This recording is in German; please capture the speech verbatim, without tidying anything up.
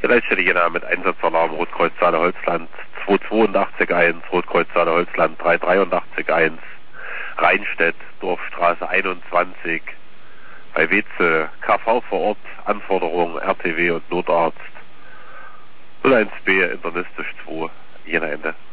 Leitstelle Jena mit Einsatzalarm Rotkreuz Saale-Holzland zwei acht zwei eins, Rotkreuz Saale-Holzland drei drei acht eins, Rheinstedt, Dorfstraße einundzwanzig, bei Wetzel, K V vor Ort, Anforderung R T W und Notarzt, null eins B internistisch zwei, Jena Ende.